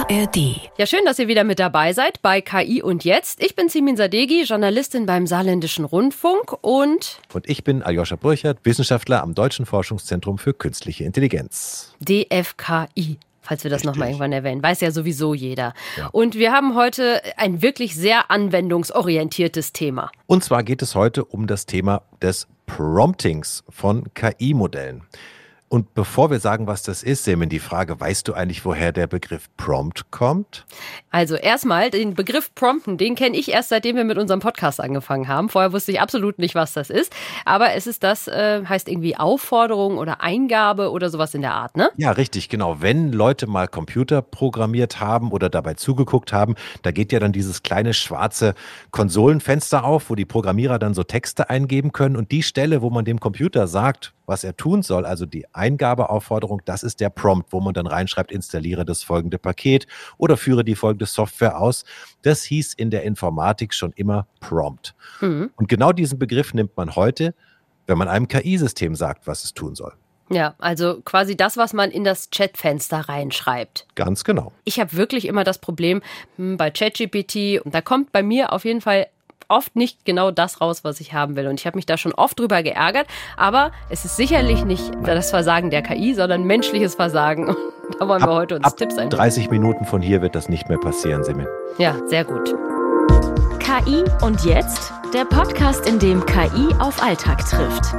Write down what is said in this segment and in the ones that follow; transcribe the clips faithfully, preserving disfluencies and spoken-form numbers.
R D. Ja, schön, dass ihr wieder mit dabei seid bei K I und Jetzt. Ich bin Simin Sadeghi, Journalistin beim Saarländischen Rundfunk und... Und ich bin Aljoscha Burchert, Wissenschaftler am Deutschen Forschungszentrum für Künstliche Intelligenz. D F K I. Falls wir das nochmal irgendwann erwähnen. Weiß ja sowieso jeder. Ja. Und wir haben heute ein wirklich sehr anwendungsorientiertes Thema. Und zwar geht es heute um das Thema des Promptings von K I-Modellen. Und bevor wir sagen, was das ist, Semin, die Frage, weißt du eigentlich, woher der Begriff Prompt kommt? Also erstmal, den Begriff Prompten, den kenne ich erst, seitdem wir mit unserem Podcast angefangen haben. Vorher wusste ich absolut nicht, was das ist. Aber es ist das, äh, heißt irgendwie Aufforderung oder Eingabe oder sowas in der Art, ne? Ja, richtig, genau. Wenn Leute mal Computer programmiert haben oder dabei zugeguckt haben, da geht ja dann dieses kleine schwarze Konsolenfenster auf, wo die Programmierer dann so Texte eingeben können. Und die Stelle, wo man dem Computer sagt, was er tun soll, also die Eingabeaufforderung, das ist der Prompt, wo man dann reinschreibt, installiere das folgende Paket oder führe die folgende Software aus. Das hieß in der Informatik schon immer Prompt. Mhm. Und genau diesen Begriff nimmt man heute, wenn man einem K I-System sagt, was es tun soll. Ja, also quasi das, was man in das Chatfenster reinschreibt. Ganz genau. Ich habe wirklich immer das Problem hm, bei ChatGPT, und da kommt bei mir auf jeden Fall oft nicht genau das raus, was ich haben will. Und ich habe mich da schon oft drüber geärgert. Aber es ist sicherlich nicht das Versagen der K I, sondern menschliches Versagen. Und da wollen wir ab, heute uns ab Tipps einholen. dreißig Minuten von hier wird das nicht mehr passieren, Simin. Ja, sehr gut. K I und Jetzt, der Podcast, in dem K I auf Alltag trifft.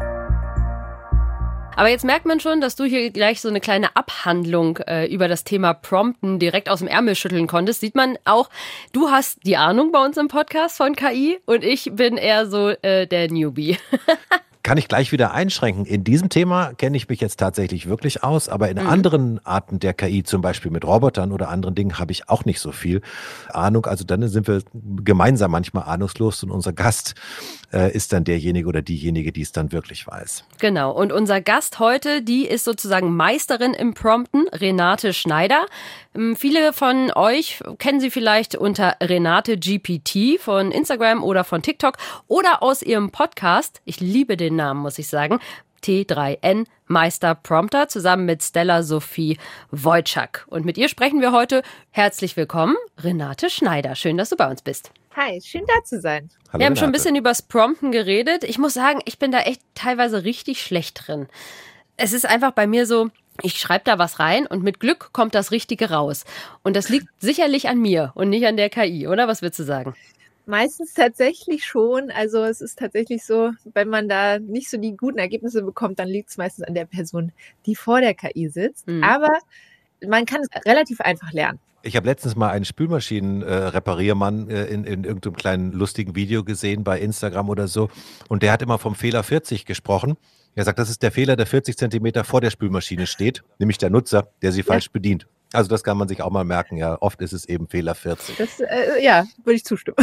Aber jetzt merkt man schon, dass du hier gleich so eine kleine Abhandlung äh, über das Thema Prompten direkt aus dem Ärmel schütteln konntest. Sieht man auch, du hast die Ahnung bei uns im Podcast von K I und ich bin eher so äh, der Newbie. Kann ich gleich wieder einschränken. In diesem Thema kenne ich mich jetzt tatsächlich wirklich aus, aber in mhm. anderen Arten der K I, zum Beispiel mit Robotern oder anderen Dingen, habe ich auch nicht so viel Ahnung. Also dann sind wir gemeinsam manchmal ahnungslos und unser Gast äh, ist dann derjenige oder diejenige, die es dann wirklich weiß. Genau. Und unser Gast heute, die ist sozusagen Meisterin im Prompten, Renate Schneider. Ähm, viele von euch kennen sie vielleicht unter Renate G P T von Instagram oder von TikTok oder aus ihrem Podcast. Ich liebe den Namen, muss ich sagen. T drei N Meister Prompter zusammen mit Stella Sophie Wojcik. Und mit ihr sprechen wir heute. Herzlich willkommen, Renate Schneider. Schön, dass du bei uns bist. Hi, schön da zu sein. Hallo, wir haben Renate. schon ein bisschen übers Prompten geredet. Ich muss sagen, ich bin da echt teilweise richtig schlecht drin. Es ist einfach bei mir so, ich schreibe da was rein und mit Glück kommt das Richtige raus. Und das liegt sicherlich an mir und nicht an der K I, oder? Was würdest du sagen? Meistens tatsächlich schon. Also es ist tatsächlich so, wenn man da nicht so die guten Ergebnisse bekommt, dann liegt es meistens an der Person, die vor der K I sitzt. Mhm. Aber man kann es relativ einfach lernen. Ich habe letztens mal einen Spülmaschinen-Repariermann äh, in, in irgendeinem kleinen lustigen Video gesehen bei Instagram oder so. Und der hat immer vom Fehler vierzig gesprochen. Er sagt, das ist der Fehler, der vierzig Zentimeter vor der Spülmaschine steht, nämlich der Nutzer, der sie ja. falsch bedient. Also das kann man sich auch mal merken, ja. Oft ist es eben Fehler vierzig. Das, äh, ja, würde ich zustimmen.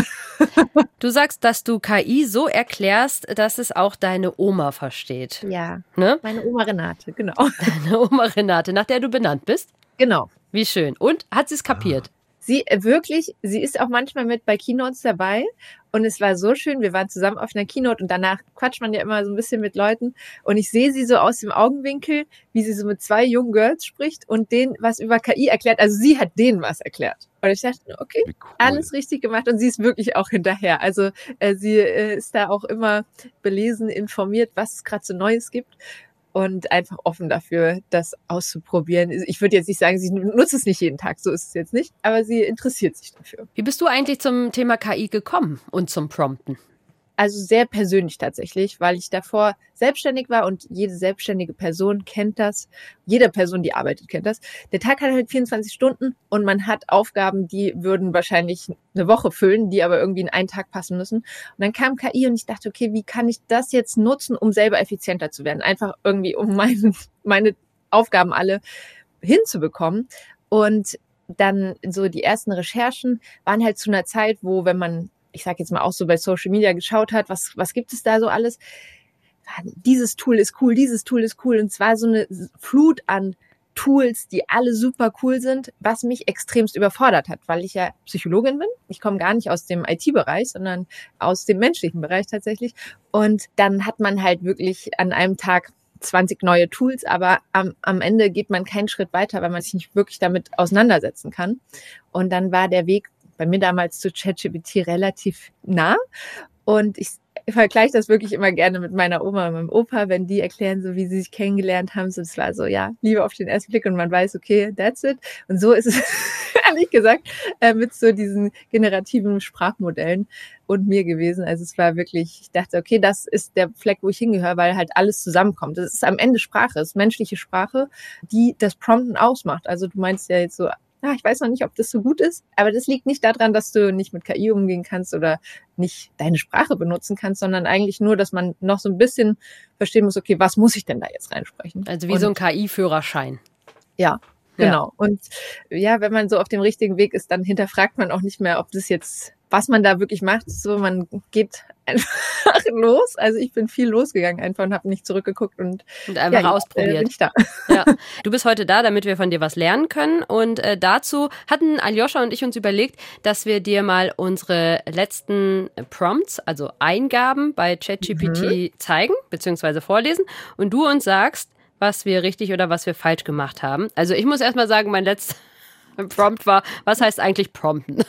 Du sagst, dass du K I so erklärst, dass es auch deine Oma versteht. Ja, ne? Meine Oma Renate, genau. Deine Oma Renate, nach der du benannt bist? Genau. Wie schön. Und hat sie es kapiert? Ah. Sie äh, wirklich, sie ist auch manchmal mit bei Keynotes dabei und es war so schön, wir waren zusammen auf einer Keynote und danach quatscht man ja immer so ein bisschen mit Leuten und ich sehe sie so aus dem Augenwinkel, wie sie so mit zwei jungen Girls spricht und denen was über K I erklärt, also sie hat denen was erklärt. Und ich dachte, okay, cool. Alles richtig gemacht und sie ist wirklich auch hinterher. Also äh, sie äh, ist da auch immer belesen, informiert, was es gerade so Neues gibt. Und einfach offen dafür, das auszuprobieren. Ich würde jetzt nicht sagen, sie nutzt es nicht jeden Tag, so ist es jetzt nicht, aber sie interessiert sich dafür. Wie bist du eigentlich zum Thema K I gekommen und zum Prompten? Also sehr persönlich tatsächlich, weil ich davor selbstständig war und jede selbstständige Person kennt das. Jede Person, die arbeitet, kennt das. Der Tag hat halt vierundzwanzig Stunden und man hat Aufgaben, die würden wahrscheinlich eine Woche füllen, die aber irgendwie in einen Tag passen müssen. Und dann kam K I und ich dachte, okay, wie kann ich das jetzt nutzen, um selber effizienter zu werden? Einfach irgendwie, um meine, meine Aufgaben alle hinzubekommen. Und dann so die ersten Recherchen waren halt zu einer Zeit, wo, wenn man ich sage jetzt mal auch so bei Social Media geschaut hat, was was gibt es da so alles? Dieses Tool ist cool, dieses Tool ist cool. Und zwar so eine Flut an Tools, die alle super cool sind, was mich extremst überfordert hat, weil ich ja Psychologin bin. Ich komme gar nicht aus dem I T-Bereich, sondern aus dem menschlichen Bereich tatsächlich. Und dann hat man halt wirklich an einem Tag zwanzig neue Tools, aber am, am Ende geht man keinen Schritt weiter, weil man sich nicht wirklich damit auseinandersetzen kann. Und dann war der Weg bei mir damals zu ChatGPT relativ nah. Und ich vergleiche das wirklich immer gerne mit meiner Oma und meinem Opa, wenn die erklären, so wie sie sich kennengelernt haben. So, es war so, ja, Liebe auf den ersten Blick und man weiß, okay, that's it. Und so ist es, ehrlich gesagt, äh, mit so diesen generativen Sprachmodellen und mir gewesen. Also es war wirklich, ich dachte, okay, das ist der Fleck, wo ich hingehöre, weil halt alles zusammenkommt. Das ist am Ende Sprache, es ist menschliche Sprache, die das Prompten ausmacht. Also du meinst ja jetzt so, ja, ich weiß noch nicht, ob das so gut ist, aber das liegt nicht daran, dass du nicht mit K I umgehen kannst oder nicht deine Sprache benutzen kannst, sondern eigentlich nur, dass man noch so ein bisschen verstehen muss, okay, was muss ich denn da jetzt reinsprechen? Also wie Und, so ein K I-Führerschein. Ja, genau. Ja. Und ja, wenn man so auf dem richtigen Weg ist, dann hinterfragt man auch nicht mehr, ob das jetzt, was man da wirklich macht. So, man geht einfach los. Also ich bin viel losgegangen einfach und habe nicht zurückgeguckt und, und einfach ja, ausprobiert. Äh, bin ich da. Ja. Du bist heute da, damit wir von dir was lernen können. Und äh, dazu hatten Aljoscha und ich uns überlegt, dass wir dir mal unsere letzten Prompts, also Eingaben bei ChatGPT mhm. zeigen bzw. vorlesen und du uns sagst, was wir richtig oder was wir falsch gemacht haben. Also ich muss erstmal sagen, mein letzter Prompt war, was heißt eigentlich prompten?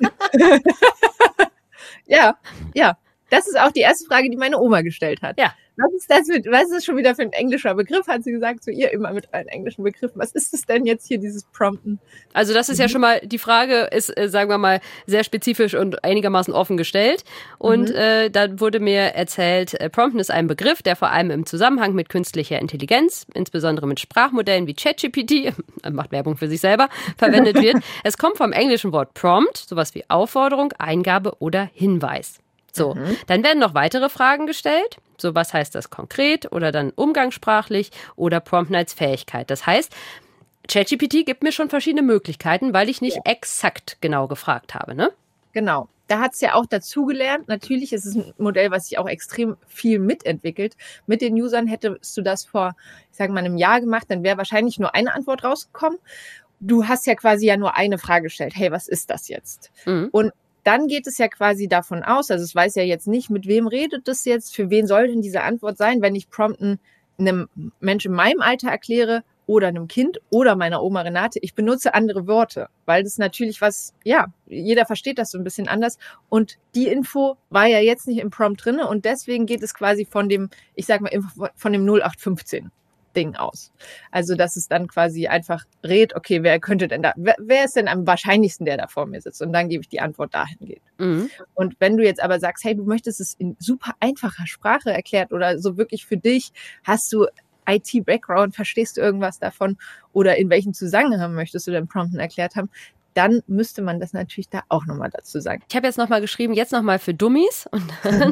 Ja, ja. Das ist auch die erste Frage, die meine Oma gestellt hat. Ja. Was ist das für, was ist das schon wieder für ein englischer Begriff, hat sie gesagt, zu ihr immer mit einem englischen Begriff. Was ist es denn jetzt hier, dieses Prompten? Also das ist ja schon mal, die Frage ist, äh, sagen wir mal, sehr spezifisch und einigermaßen offen gestellt. Und mhm. äh, da wurde mir erzählt, äh, Prompten ist ein Begriff, der vor allem im Zusammenhang mit künstlicher Intelligenz, insbesondere mit Sprachmodellen wie ChatGPT, macht Werbung für sich selber, verwendet wird. Es kommt vom englischen Wort Prompt, sowas wie Aufforderung, Eingabe oder Hinweis. So, mhm. dann werden noch weitere Fragen gestellt. So, was heißt das konkret oder dann umgangssprachlich oder Prompten als Fähigkeit? Das heißt, ChatGPT gibt mir schon verschiedene Möglichkeiten, weil ich nicht ja. exakt genau gefragt habe, ne? Genau. Da hat es ja auch dazugelernt. Natürlich ist es ein Modell, was sich auch extrem viel mitentwickelt. Mit den Usern hättest du das vor, ich sage mal, einem Jahr gemacht, dann wäre wahrscheinlich nur eine Antwort rausgekommen. Du hast ja quasi ja nur eine Frage gestellt. Hey, was ist das jetzt? Mhm. Und dann geht es ja quasi davon aus, also es weiß ja jetzt nicht, mit wem redet das jetzt, für wen soll denn diese Antwort sein, wenn ich Prompten einem Menschen in meinem Alter erkläre oder einem Kind oder meiner Oma Renate. Ich benutze andere Worte, weil das natürlich was, ja, jeder versteht das so ein bisschen anders. Und die Info war ja jetzt nicht im Prompt drin und deswegen geht es quasi von dem, ich sag mal, von dem null acht fünfzehn Ding aus. Also, dass es dann quasi einfach rät, okay, wer könnte denn da, wer, wer ist denn am wahrscheinlichsten, der da vor mir sitzt? Und dann gebe ich die Antwort dahingehend. Mhm. Und wenn du jetzt aber sagst, hey, du möchtest es in super einfacher Sprache erklärt oder so wirklich für dich, hast du I T-Background, verstehst du irgendwas davon oder in welchem Zusammenhang möchtest du den Prompten erklärt haben, dann müsste man das natürlich da auch nochmal dazu sagen. Ich habe jetzt nochmal geschrieben, jetzt nochmal für Dummies und dann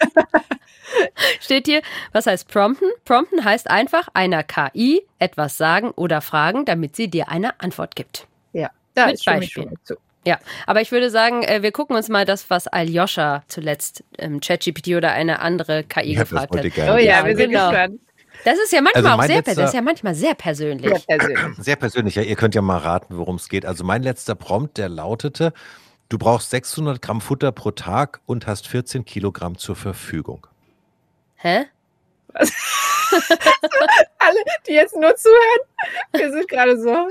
steht hier, was heißt Prompten? Prompten heißt einfach einer K I etwas sagen oder fragen, damit sie dir eine Antwort gibt. Ja, da mit ist Beispielen. Ja, aber ich würde sagen, wir gucken uns mal das, was Aljoscha zuletzt ähm, ChatGPT oder eine andere K I ja, gefragt hat. Oh ja, wir sind genau. gespannt. Das ist ja manchmal also auch sehr, letzter, das ist ja manchmal sehr persönlich. Sehr persönlich. Sehr persönlich. Ja, ihr könnt ja mal raten, worum es geht. Also mein letzter Prompt, der lautete, du brauchst sechshundert Gramm Futter pro Tag und hast vierzehn Kilogramm zur Verfügung. Hä? Was? Alle, die jetzt nur zuhören, wir sind gerade so.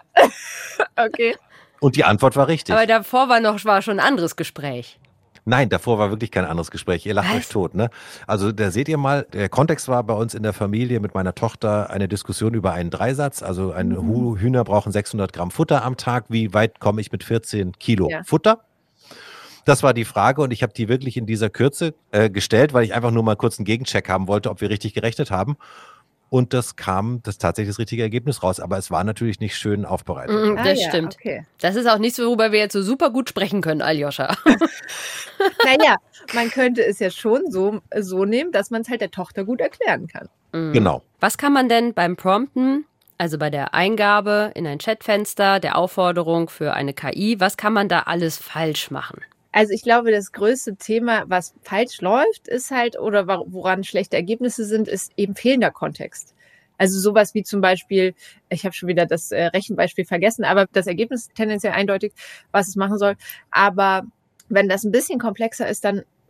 Okay. Und die Antwort war richtig. Aber davor war noch war schon ein anderes Gespräch. Nein, davor war wirklich kein anderes Gespräch. Ihr lacht Was? euch tot, ne? Also da seht ihr mal, der Kontext war bei uns in der Familie mit meiner Tochter eine Diskussion über einen Dreisatz. Also ein mhm. Hühner brauchen sechshundert Gramm Futter am Tag. Wie weit komme ich mit vierzehn Kilo ja. Futter? Das war die Frage und ich habe die wirklich in dieser Kürze äh, gestellt, weil ich einfach nur mal kurz einen Gegencheck haben wollte, ob wir richtig gerechnet haben. Und das kam das tatsächlich das richtige Ergebnis raus. Aber es war natürlich nicht schön aufbereitet. Mm, das ah, ja, stimmt. Okay. Das ist auch nichts, worüber wir jetzt so super gut sprechen können, Aljoscha. Naja, man könnte es ja schon so, so nehmen, dass man es halt der Tochter gut erklären kann. Mm. Genau. Was kann man denn beim Prompten, also bei der Eingabe in ein Chatfenster, der Aufforderung für eine K I, was kann man da alles falsch machen? Also ich glaube, das größte Thema, was falsch läuft, ist halt, oder woran schlechte Ergebnisse sind, ist eben fehlender Kontext. Also sowas wie zum Beispiel, ich habe schon wieder das äh, Rechenbeispiel vergessen, aber das Ergebnis ist tendenziell eindeutig, was es machen soll. Aber wenn das ein bisschen komplexer ist, dann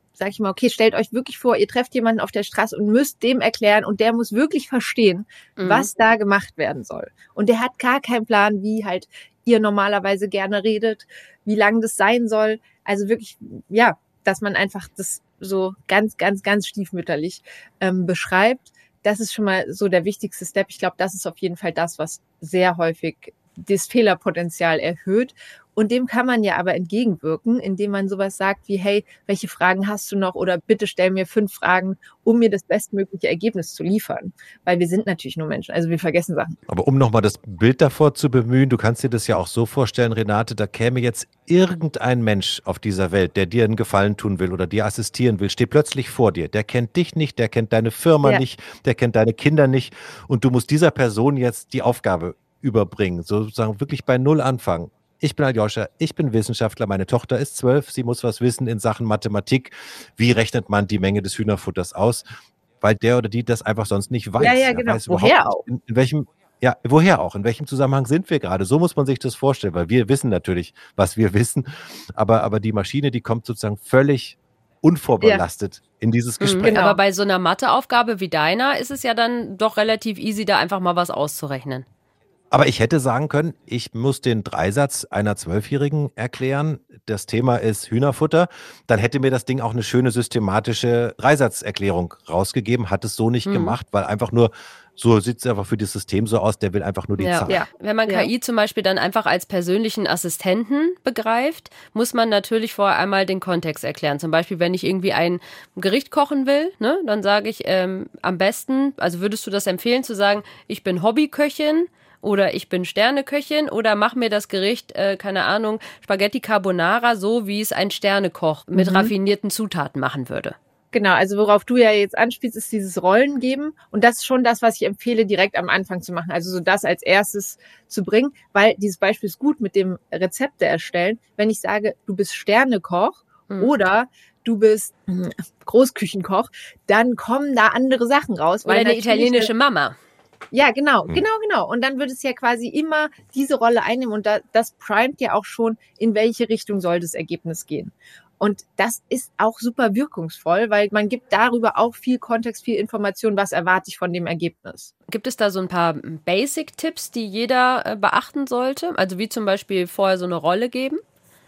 sage ich mal, okay, stellt euch wirklich vor, ihr trefft jemanden auf der Straße und müsst dem erklären und der muss wirklich verstehen, mhm. was da gemacht werden soll. Und der hat gar keinen Plan, wie halt ihr normalerweise gerne redet, wie lang das sein soll. Also wirklich, ja, dass man einfach das so ganz, ganz, ganz stiefmütterlich ähm, beschreibt. Das ist schon mal so der wichtigste Step. Ich glaube, das ist auf jeden Fall das, was sehr häufig das Fehlerpotenzial erhöht. Und dem kann man ja aber entgegenwirken, indem man sowas sagt wie, hey, welche Fragen hast du noch? Oder bitte stell mir fünf Fragen, um mir das bestmögliche Ergebnis zu liefern. Weil wir sind natürlich nur Menschen, also wir vergessen Sachen. Aber um nochmal das Bild davor zu bemühen, du kannst dir das ja auch so vorstellen, Renate, da käme jetzt irgendein Mensch auf dieser Welt, der dir einen Gefallen tun will oder dir assistieren will, steht plötzlich vor dir. Der kennt dich nicht, der kennt deine Firma ja. nicht, der kennt deine Kinder nicht. Und du musst dieser Person jetzt die Aufgabe überbringen, sozusagen wirklich bei Null anfangen. Ich bin Aljoscha, ich bin Wissenschaftler, meine Tochter ist zwölf, sie muss was wissen in Sachen Mathematik. Wie rechnet man die Menge des Hühnerfutters aus? Weil der oder die das einfach sonst nicht weiß. Ja, ja, genau. Weiß woher auch? In, in welchem, ja, woher auch? In welchem Zusammenhang sind wir gerade? So muss man sich das vorstellen, weil wir wissen natürlich, was wir wissen. Aber, aber die Maschine, die kommt sozusagen völlig unvorbelastet ja. in dieses Gespräch. Genau. Aber bei so einer Matheaufgabe wie deiner ist es ja dann doch relativ easy, da einfach mal was auszurechnen. Aber ich hätte sagen können, ich muss den Dreisatz einer Zwölfjährigen erklären. Das Thema ist Hühnerfutter. Dann hätte mir das Ding auch eine schöne systematische Dreisatzerklärung rausgegeben. Hat es so nicht mhm. gemacht, weil einfach nur, so sieht es einfach für das System so aus, der will einfach nur die ja. Zahl. Ja. Wenn man K I ja. zum Beispiel dann einfach als persönlichen Assistenten begreift, muss man natürlich vorher einmal den Kontext erklären. Zum Beispiel, wenn ich irgendwie ein Gericht kochen will, ne, dann sage ich ähm, am besten, also würdest du das empfehlen zu sagen, ich bin Hobbyköchin, oder ich bin Sterneköchin oder mach mir das Gericht, äh, keine Ahnung, Spaghetti Carbonara, so wie es ein Sternekoch mit mhm. raffinierten Zutaten machen würde. Genau, also worauf du ja jetzt anspielst, ist dieses Rollen geben. Und das ist schon das, was ich empfehle, direkt am Anfang zu machen. Also so das als erstes zu bringen, weil dieses Beispiel ist gut mit dem Rezepte erstellen. Wenn ich sage, du bist Sternekoch mhm. oder du bist Großküchenkoch, dann kommen da andere Sachen raus. Oder eine italienische Mama. Ja, genau, genau, genau. Und dann wird es ja quasi immer diese Rolle einnehmen und da, das primet ja auch schon, in welche Richtung soll das Ergebnis gehen. Und das ist auch super wirkungsvoll, weil man gibt darüber auch viel Kontext, viel Information, was erwarte ich von dem Ergebnis. Gibt es da so ein paar Basic-Tipps, die jeder beachten sollte? Also wie zum Beispiel vorher so eine Rolle geben?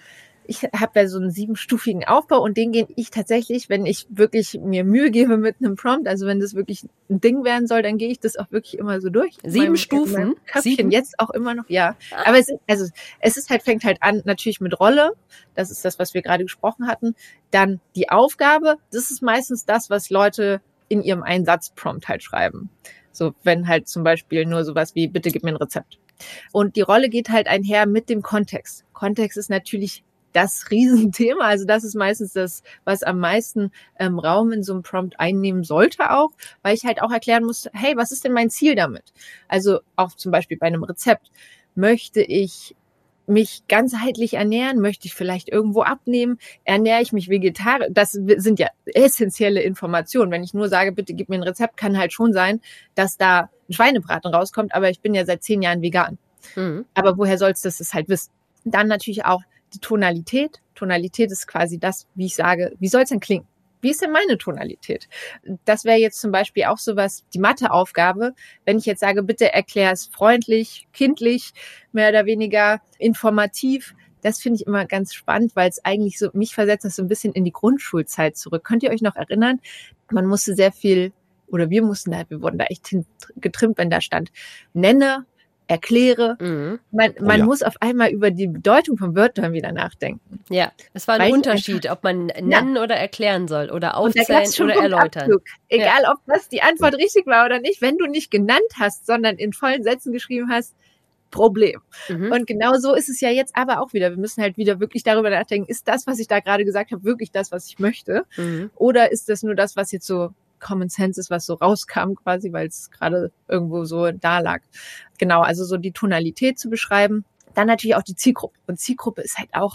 Ich habe ja so einen siebenstufigen Aufbau und den gehe ich tatsächlich, wenn ich wirklich mir Mühe gebe mit einem Prompt, also wenn das wirklich ein Ding werden soll, dann gehe ich das auch wirklich immer so durch. Sieben meinem, Stufen? Sieben? Jetzt auch immer noch, ja. Aber es ist, also es ist halt, fängt halt an natürlich mit Rolle, das ist das, was wir gerade gesprochen hatten. Dann die Aufgabe, das ist meistens das, was Leute in ihrem Einsatzprompt halt schreiben. So, wenn halt zum Beispiel nur sowas wie, bitte gib mir ein Rezept. Und die Rolle geht halt einher mit dem Kontext. Kontext ist natürlich das Riesenthema, also das ist meistens das, was am meisten ähm, Raum in so einem Prompt einnehmen sollte auch, weil ich halt auch erklären muss, hey, was ist denn mein Ziel damit? Also auch zum Beispiel bei einem Rezept, möchte ich mich ganzheitlich ernähren, möchte ich vielleicht irgendwo abnehmen, ernähre ich mich vegetarisch, das sind ja essentielle Informationen. Wenn ich nur sage, bitte gib mir ein Rezept, kann halt schon sein, dass da ein Schweinebraten rauskommt, aber ich bin ja seit zehn Jahren vegan. Mhm. Aber woher sollst du das halt wissen? Dann natürlich auch die Tonalität. Tonalität ist quasi das, wie ich sage, wie soll es denn klingen? Wie ist denn meine Tonalität? Das wäre jetzt zum Beispiel auch sowas, die Matheaufgabe. Wenn ich jetzt sage, bitte erklär es freundlich, kindlich, mehr oder weniger informativ. Das finde ich immer ganz spannend, weil es eigentlich so, mich versetzt das so ein bisschen in die Grundschulzeit zurück. Könnt ihr euch noch erinnern? Man musste sehr viel, oder wir mussten da, wir wurden da echt getrimmt, wenn da stand, nenne, erkläre. Mhm. Man, man oh ja. muss auf einmal über die Bedeutung von Wörtern wieder nachdenken. Ja, es war ein Weil Unterschied, ob man nennen ja. oder erklären soll oder aufzählen oder erläutern. Abzug. Egal, ja. ob das die Antwort richtig war oder nicht, wenn du nicht genannt hast, sondern in vollen Sätzen geschrieben hast, Problem. Mhm. Und genau so ist es ja jetzt aber auch wieder. Wir müssen halt wieder wirklich darüber nachdenken, ist das, was ich da gerade gesagt habe, wirklich das, was ich möchte? Mhm. Oder ist das nur das, was jetzt so Common Sense ist, was so rauskam quasi, weil es gerade irgendwo so da lag. Genau, also so die Tonalität zu beschreiben. Dann natürlich auch die Zielgruppe. Und Zielgruppe ist halt auch,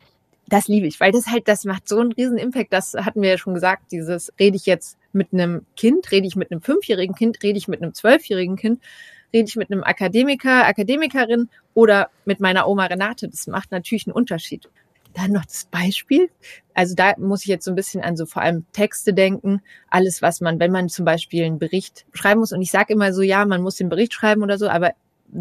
das liebe ich, weil das halt, das macht so einen riesen Impact. Das hatten wir ja schon gesagt, dieses, rede ich jetzt mit einem Kind, rede ich mit einem fünfjährigen Kind, rede ich mit einem zwölfjährigen Kind, rede ich mit einem Akademiker, Akademikerin oder mit meiner Oma Renate. Das macht natürlich einen Unterschied. Dann noch das Beispiel. Also da muss ich jetzt so ein bisschen an so vor allem Texte denken. Alles, was man, wenn man zum Beispiel einen Bericht schreiben muss. Und ich sage immer so, ja, man muss den Bericht schreiben oder so, aber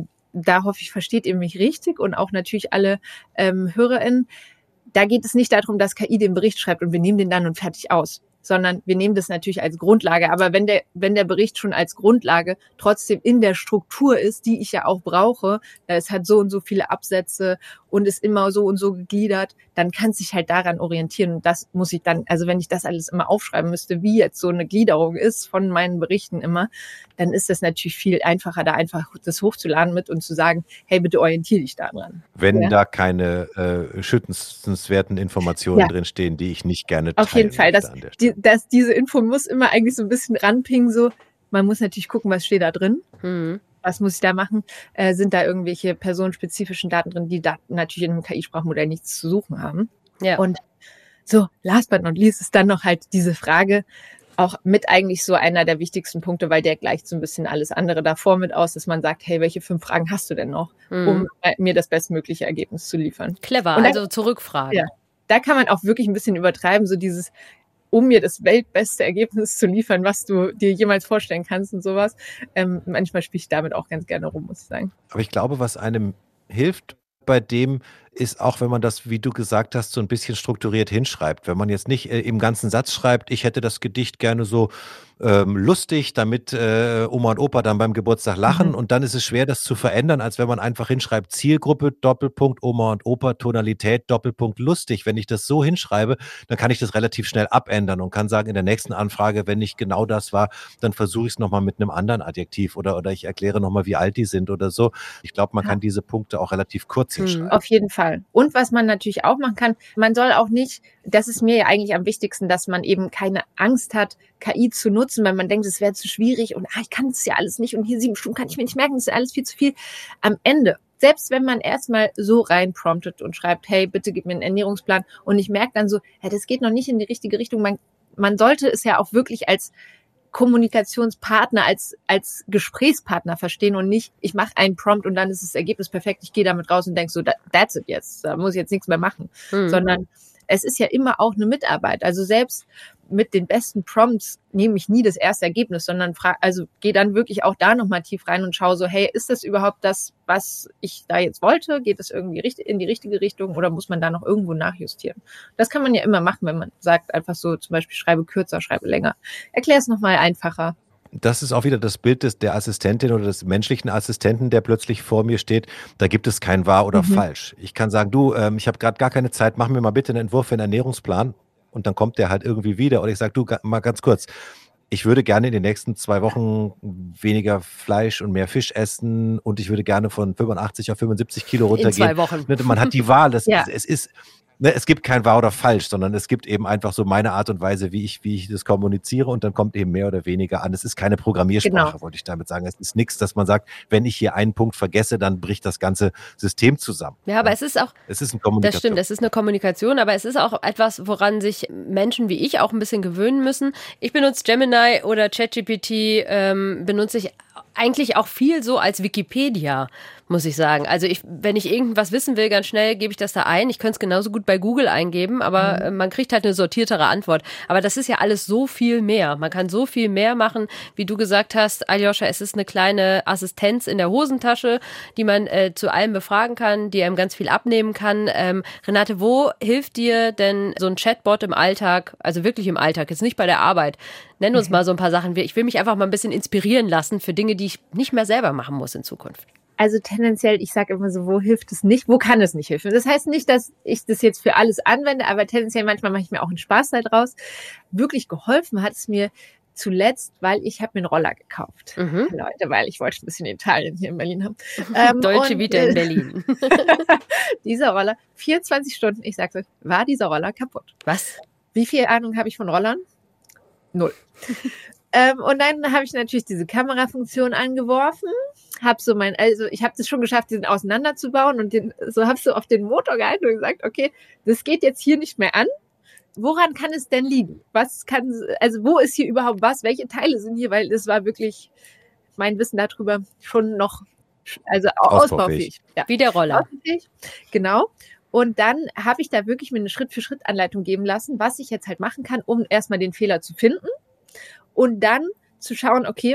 da hoffe ich, versteht ihr mich richtig und auch natürlich alle ähm, HörerInnen. Da geht es nicht darum, dass K I den Bericht schreibt und wir nehmen den dann und fertig aus, sondern wir nehmen das natürlich als Grundlage. Aber wenn der, wenn der Bericht schon als Grundlage trotzdem in der Struktur ist, die ich ja auch brauche, es hat so und so viele Absätze und ist immer so und so gegliedert, dann kann es sich halt daran orientieren. Und das muss ich dann, also wenn ich das alles immer aufschreiben müsste, wie jetzt so eine Gliederung ist von meinen Berichten immer, dann ist das natürlich viel einfacher, da einfach das hochzuladen mit und zu sagen, hey, bitte orientiere dich daran. Wenn ja? da keine äh, schützenswerten Informationen ja. drinstehen, die ich nicht gerne teile. Auf jeden Fall, das, die, dass diese Info muss immer eigentlich so ein bisschen ranpingen, so, man muss natürlich gucken, was steht da drin. Mhm. Was muss ich da machen? Äh, sind da irgendwelche personenspezifischen Daten drin, die da natürlich in einem K I-Sprachmodell nichts zu suchen haben? Ja. Und so, last but not least ist dann noch halt diese Frage, auch mit eigentlich so einer der wichtigsten Punkte, weil der gleicht so ein bisschen alles andere davor mit aus, dass man sagt, hey, welche fünf Fragen hast du denn noch, Mhm. um äh, mir das bestmögliche Ergebnis zu liefern? Clever, Und dann- also zurückfragen. Ja. Da kann man auch wirklich ein bisschen übertreiben, so dieses, um mir das weltbeste Ergebnis zu liefern, was du dir jemals vorstellen kannst und sowas. Ähm, manchmal spiele ich damit auch ganz gerne rum, muss ich sagen. Aber ich glaube, was einem hilft bei dem, ist auch, wenn man das, wie du gesagt hast, so ein bisschen strukturiert hinschreibt. Wenn man jetzt nicht äh, im ganzen Satz schreibt, ich hätte das Gedicht gerne so ähm, lustig, damit äh, Oma und Opa dann beim Geburtstag lachen Mhm. und dann ist es schwer, das zu verändern, als wenn man einfach hinschreibt, Zielgruppe, Doppelpunkt, Oma und Opa, Tonalität, Doppelpunkt, lustig. Wenn ich das so hinschreibe, dann kann ich das relativ schnell abändern und kann sagen, in der nächsten Anfrage, wenn nicht genau das war, dann versuche ich es nochmal mit einem anderen Adjektiv oder, oder ich erkläre nochmal, wie alt die sind oder so. Ich glaube, man Ja. kann diese Punkte auch relativ kurz Mhm. hinschreiben. Auf jeden Fall. Und was man natürlich auch machen kann, man soll auch nicht, das ist mir ja eigentlich am wichtigsten, dass man eben keine Angst hat, K I zu nutzen, weil man denkt, es wäre zu schwierig und ah, ich kann das ja alles nicht und hier sieben Stunden kann ich mir nicht merken, das ist alles viel zu viel. Am Ende, selbst wenn man erstmal so rein promptet und schreibt, hey, bitte gib mir einen Ernährungsplan und ich merke dann so, ja, das geht noch nicht in die richtige Richtung. Man, man sollte es ja auch wirklich als Kommunikationspartner, als als Gesprächspartner verstehen und nicht, ich mache einen Prompt und dann ist das Ergebnis perfekt, ich gehe damit raus und denke so, that, that's it jetzt, da muss ich jetzt nichts mehr machen. Mhm. Sondern es ist ja immer auch eine Mitarbeit. Also selbst mit den besten Prompts nehme ich nie das erste Ergebnis, sondern fra- also gehe dann wirklich auch da nochmal tief rein und schaue so, hey, ist das überhaupt das, was ich da jetzt wollte? Geht es irgendwie richtig, in die richtige Richtung oder muss man da noch irgendwo nachjustieren? Das kann man ja immer machen, wenn man sagt einfach so, zum Beispiel schreibe kürzer, schreibe länger. Erklär es nochmal einfacher. Das ist auch wieder das Bild des, der Assistentin oder des menschlichen Assistenten, der plötzlich vor mir steht. Da gibt es kein wahr oder Mhm. falsch. Ich kann sagen, du, ähm, ich habe gerade gar keine Zeit, mach mir mal bitte einen Entwurf für einen Ernährungsplan. Und dann kommt der halt irgendwie wieder. Oder ich sage, du, ga- mal ganz kurz, ich würde gerne in den nächsten zwei Wochen weniger Fleisch und mehr Fisch essen und ich würde gerne von fünfundachtzig auf fünfundsiebzig Kilo In runtergehen. zwei Wochen. Ne, Man hat die Wahl. Das, Ja. es ist, ne, es gibt kein wahr oder falsch, sondern es gibt eben einfach so meine Art und Weise, wie ich, wie ich das kommuniziere und dann kommt eben mehr oder weniger an. Es ist keine Programmiersprache, Genau. wollte ich damit sagen. Es ist nichts, dass man sagt, wenn ich hier einen Punkt vergesse, dann bricht das ganze System zusammen. Ja, aber es ist auch, Es ist eine das Kommunikation. stimmt, es ist eine Kommunikation, aber es ist auch etwas, woran sich Menschen wie ich auch ein bisschen gewöhnen müssen. Ich benutze Gemini oder ChatGPT, ähm, benutze ich eigentlich auch viel so als Wikipedia, muss ich sagen. Also ich, wenn ich irgendwas wissen will, ganz schnell gebe ich das da ein. Ich könnte es genauso gut bei Google eingeben, aber Mhm. äh, man kriegt halt eine sortiertere Antwort. Aber das ist ja alles so viel mehr. Man kann so viel mehr machen, wie du gesagt hast, Aljoscha, es ist eine kleine Assistenz in der Hosentasche, die man äh, zu allem befragen kann, die einem ganz viel abnehmen kann. Ähm, Renate, wo hilft dir denn so ein Chatbot im Alltag, also wirklich im Alltag, jetzt nicht bei der Arbeit? Nenn uns mal so ein paar Sachen. Ich will mich einfach mal ein bisschen inspirieren lassen für Dinge, die ich nicht mehr selber machen muss in Zukunft. Also tendenziell, ich sage immer so, wo hilft es nicht, wo kann es nicht helfen? Das heißt nicht, dass ich das jetzt für alles anwende, aber tendenziell manchmal mache ich mir auch einen Spaß daraus. Wirklich geholfen hat es mir zuletzt, weil ich habe mir einen Roller gekauft. Mhm. Leute, weil ich wollte ein bisschen Italien hier in Berlin haben. Ähm, Dolce und, Vita äh, in Berlin. Dieser Roller, vierundzwanzig Stunden, ich sag's euch, war dieser Roller kaputt. Was? Wie viel Ahnung habe ich von Rollern? Null. ähm, und dann habe ich natürlich diese Kamerafunktion angeworfen, habe so mein, also ich habe das schon geschafft, diesen auseinanderzubauen und den, so habe so auf den Motor gehalten und gesagt, okay, das geht jetzt hier nicht mehr an. Woran kann es denn liegen? Was kann, also wo ist hier überhaupt was? Welche Teile sind hier? Weil es war wirklich mein Wissen darüber schon noch, also Ausbaufähig. ausbaufähig. Ja. Wie der Roller. Ausbaufähig, genau. Und dann habe ich da wirklich mir eine Schritt-für-Schritt-Anleitung geben lassen, was ich jetzt halt machen kann, um erstmal den Fehler zu finden und dann zu schauen, okay,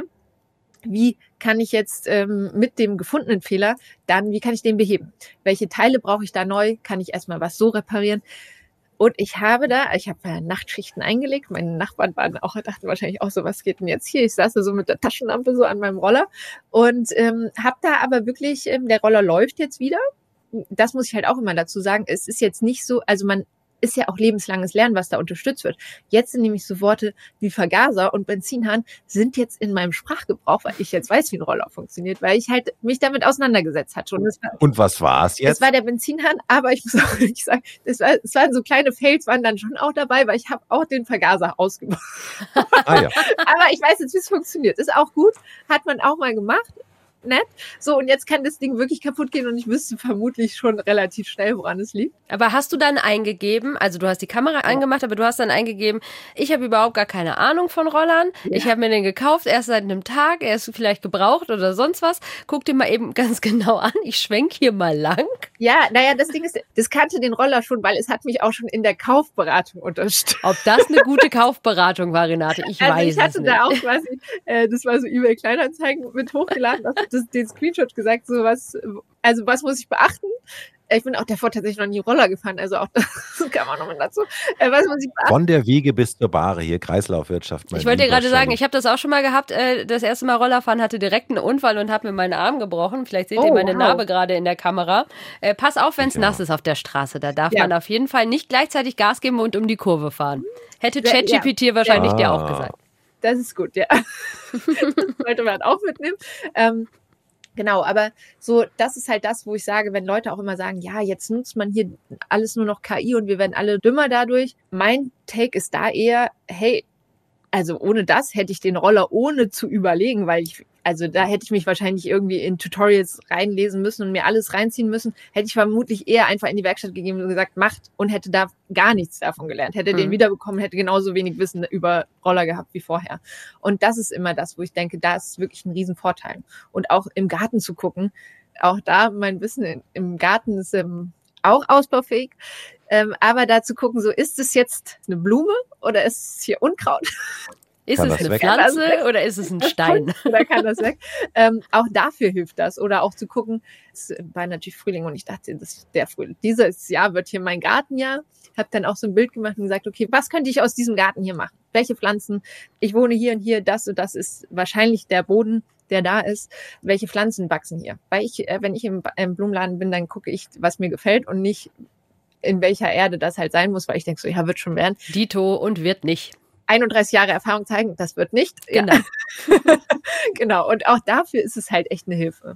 wie kann ich jetzt ähm, mit dem gefundenen Fehler dann, wie kann ich den beheben? Welche Teile brauche ich da neu? Kann ich erstmal was so reparieren? Und ich habe da, ich habe äh, Nachtschichten eingelegt. Meine Nachbarn waren auch, dachten wahrscheinlich auch so, was geht denn jetzt hier? Ich saß da so mit der Taschenlampe so an meinem Roller und ähm, habe da aber wirklich, ähm, der Roller läuft jetzt wieder. Das muss ich halt auch immer dazu sagen. Es ist jetzt nicht so, also man ist ja auch lebenslanges Lernen, was da unterstützt wird. Jetzt sind nämlich so Worte wie Vergaser und Benzinhahn sind jetzt in meinem Sprachgebrauch, weil ich jetzt weiß, wie ein Roller funktioniert, weil ich halt mich damit auseinandergesetzt hatte. Und, das war, und was war es jetzt? Es war der Benzinhahn, aber ich muss auch wirklich sagen, es, war, es waren so kleine Fails, waren dann schon auch dabei, weil ich habe auch den Vergaser ausgebaut. Ah, ja. Aber ich weiß jetzt, wie es funktioniert. Ist auch gut, hat man auch mal gemacht. Nett. So, und jetzt kann das Ding wirklich kaputt gehen und ich wüsste vermutlich schon relativ schnell, woran es liegt. Aber hast du dann eingegeben, also du hast die Kamera angemacht, aber du hast dann eingegeben, ich habe überhaupt gar keine Ahnung von Rollern. Ja. Ich habe mir den gekauft, erst seit einem Tag, er ist vielleicht gebraucht oder sonst was. Guck dir mal eben ganz genau an. Ich schwenk hier mal lang. Ja, naja, das Ding ist, das kannte den Roller schon, weil es hat mich auch schon in der Kaufberatung unterstützt. Ob das eine gute Kaufberatung war, Renate, ich also weiß ich hatte es nicht. Da auch quasi, äh, das war so eBay Kleinanzeigen mit hochgeladen, das, den Screenshot gesagt, so was, also was muss ich beachten? Ich bin auch davor tatsächlich noch nie Roller gefahren, also auch das kann man noch mal dazu. Äh, was muss ich beachten? Von der Wiege bis zur Bahre, hier Kreislaufwirtschaft. Ich wollte dir gerade sagen, ich habe das auch schon mal gehabt, äh, das erste Mal Roller fahren, hatte direkt einen Unfall und habe mir meinen Arm gebrochen. Vielleicht seht ihr oh, meine wow. Narbe gerade in der Kamera. Äh, pass auf, wenn es ja. nass ist auf der Straße. Da darf ja. man auf jeden Fall nicht gleichzeitig Gas geben und um die Kurve fahren. Hätte ChatGPT ja. wahrscheinlich ja. dir auch gesagt. Das ist gut, ja. Das sollte man auch mitnehmen. Ähm, Genau, aber so, das ist halt das, wo ich sage, wenn Leute auch immer sagen, ja, jetzt nutzt man hier alles nur noch K I und wir werden alle dümmer dadurch. Mein Take ist da eher, hey, also ohne das hätte ich den Roller ohne zu überlegen, weil ich, also da hätte ich mich wahrscheinlich irgendwie in Tutorials reinlesen müssen und mir alles reinziehen müssen, hätte ich vermutlich eher einfach in die Werkstatt gegeben und gesagt, macht und hätte da gar nichts davon gelernt. Hätte mhm. den wiederbekommen, hätte genauso wenig Wissen über Roller gehabt wie vorher. Und das ist immer das, wo ich denke, da ist wirklich ein Riesenvorteil. Und auch im Garten zu gucken, auch da mein Wissen im Garten ist ähm, auch ausbaufähig. Ähm, aber da zu gucken, so ist es jetzt eine Blume oder ist es hier Unkraut? Ist kann es eine weg? Pflanze oder ist es ein Stein? Oder kann das weg? Ähm, auch dafür hilft das. Oder auch zu gucken, es war natürlich Frühling und ich dachte, das der Frühling, dieses Jahr wird hier mein Gartenjahr. Ich habe dann auch so ein Bild gemacht und gesagt, okay, was könnte ich aus diesem Garten hier machen? Welche Pflanzen? Ich wohne hier und hier, das und das ist wahrscheinlich der Boden, der da ist. Welche Pflanzen wachsen hier? Weil ich, wenn ich im, im Blumenladen bin, dann gucke ich, was mir gefällt und nicht in welcher Erde das halt sein muss, weil ich denke so, ja, wird schon werden. Dito und wird nicht. einunddreißig Jahre Erfahrung zeigen, das wird nicht. Genau. Ja. Genau. Und auch dafür ist es halt echt eine Hilfe.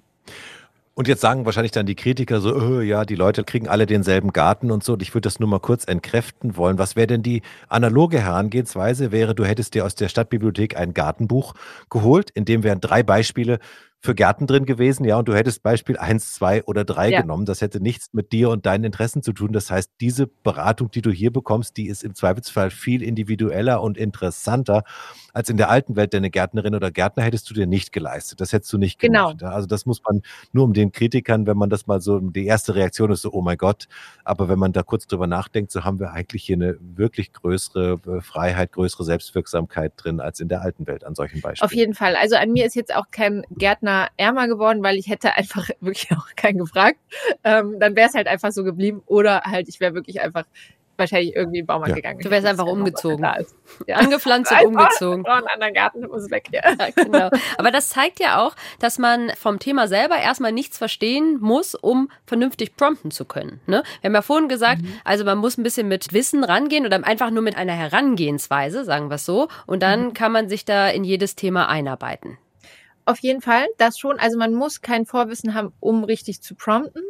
Und jetzt sagen wahrscheinlich dann die Kritiker so, oh, ja, die Leute kriegen alle denselben Garten und so. Und ich würde das nur mal kurz entkräften wollen. Was wäre denn die analoge Herangehensweise? Wäre, du hättest dir aus der Stadtbibliothek ein Gartenbuch geholt, in dem wären drei Beispiele für Gärten drin gewesen, ja, und du hättest Beispiel eins, zwei oder drei ja. genommen. Das hätte nichts mit dir und deinen Interessen zu tun. Das heißt, diese Beratung, die du hier bekommst, die ist im Zweifelsfall viel individueller und interessanter als in der alten Welt. Denn eine Gärtnerin oder Gärtner hättest du dir nicht geleistet. Das hättest du nicht gemacht. Genau. Ja. Also das muss man nur um den Kritikern, wenn man das mal so, die erste Reaktion ist so, oh mein Gott. Aber wenn man da kurz drüber nachdenkt, so haben wir eigentlich hier eine wirklich größere Freiheit, größere Selbstwirksamkeit drin als in der alten Welt an solchen Beispielen. Auf jeden Fall. Also an mir ist jetzt auch kein Gärtner ärmer geworden, weil ich hätte einfach wirklich auch keinen gefragt. Ähm, dann wäre es halt einfach so geblieben oder halt, ich wäre wirklich einfach wahrscheinlich irgendwie in den Baumarkt ja. gegangen. Du wärst einfach umgezogen. Ja. Angepflanzt und umgezogen. Oh, einen anderen Garten, muss weg. Ja. Ja, genau. Aber das zeigt ja auch, dass man vom Thema selber erstmal nichts verstehen muss, um vernünftig prompten zu können. Ne? Wir haben ja vorhin gesagt, mhm. also man muss ein bisschen mit Wissen rangehen oder einfach nur mit einer Herangehensweise, sagen wir es so. Und dann mhm. kann man sich da in jedes Thema einarbeiten. Auf jeden Fall, das schon. Also man muss kein Vorwissen haben, um richtig zu prompten.